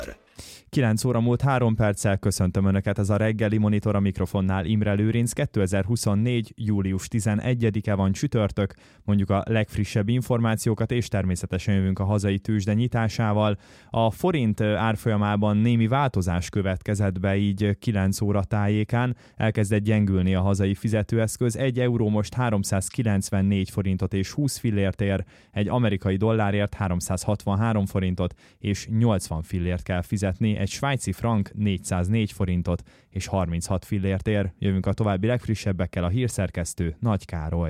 9 óra múlt 3 perccel köszöntöm Önöket, ez a reggeli Monitor, a mikrofonnál Imre Lőrinc. 2024. július 11-e van, csütörtök, mondjuk a legfrissebb információkat, és természetesen jövünk a hazai tőzsde nyitásával. A forint árfolyamában némi változás következett be így 9 óra tájékán, elkezdett gyengülni a hazai fizetőeszköz, 1 euró most 394 forintot és 20 fillért ér, egy amerikai dollárért 363 forintot és 80 fillért kell fizetni, egy svájci frank 404 forintot és 36 fillért ér. Jövünk a további legfrissebbekkel, a hírszerkesztő Nagy Károly.